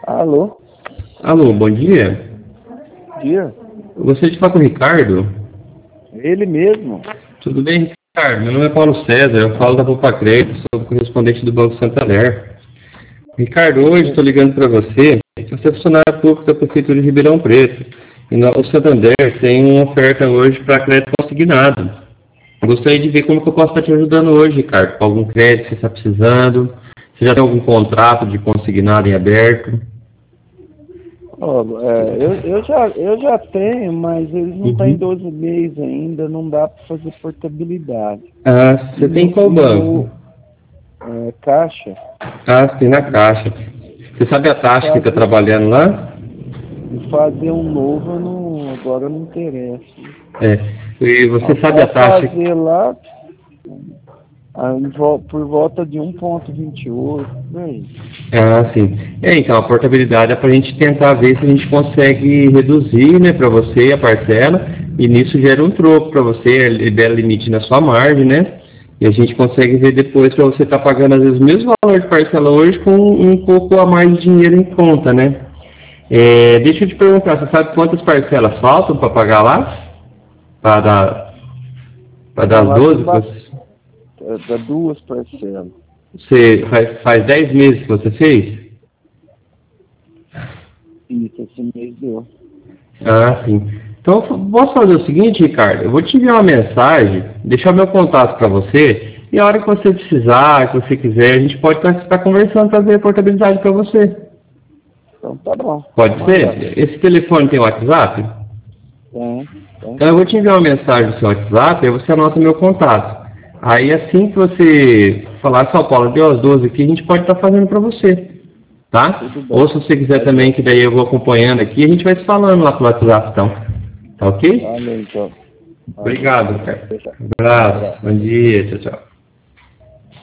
Alô? Alô, bom dia. Bom dia. Eu gostaria de falar com o Ricardo. Ele mesmo. Tudo bem, Ricardo? Meu nome é Paulo César, eu falo da Poupa Crédito, sou correspondente do Banco Santander. Ricardo, hoje estou ligando para você. Você é funcionário público da Prefeitura de Ribeirão Preto. E o Santander tem uma oferta hoje para crédito consignado. Eu gostaria de ver como que eu posso estar te ajudando hoje, Ricardo, com algum crédito que você está precisando. Você já tem algum contrato de consignado em aberto? Ó, eu já tenho, mas eles não têm 12 meses ainda, não dá para fazer portabilidade. Ah, você tem qual banco? Caixa, Ah, tem na Caixa. Você sabe a taxa que está trabalhando lá? e fazer um novo agora não interessa. É. E você sabe a Para taxa? fazer lá por volta de 1,28, né? Ah, sim. Então, a portabilidade é para a gente tentar ver se a gente consegue reduzir, né, para você a parcela, e nisso gera um troco para você, libera limite na sua margem, né? E a gente consegue ver depois para você estar pagando, às vezes, o mesmo valor de parcela hoje com um pouco a mais de dinheiro em conta, né? Deixa eu te perguntar, você sabe quantas parcelas faltam para pagar lá? Para dar as Lá tem 12? dá duas parcelas. Você faz 10 meses que você fez? Isso, esse mês deu. Ah, sim. Então, posso fazer o seguinte, Ricardo? Eu vou te enviar uma mensagem, deixar meu contato para você, e a hora que você precisar, que você quiser, a gente pode estar conversando para ver a portabilidade para você. Então tá bom. Pode Mandar. ser? Esse telefone tem WhatsApp? Tem. Então eu vou te enviar uma mensagem no seu WhatsApp, aí você anota meu contato. Aí assim que você falar, São Paulo, deu as 12 aqui, a gente pode estar fazendo para você. Tá? Tudo bem. Ou se você quiser também, que daí eu vou acompanhando aqui, a gente vai se falando lá pelo WhatsApp, então. Tá ok? Valeu, então. Obrigado, cara. Tchau. Abraço. Bom dia. Tchau, tchau.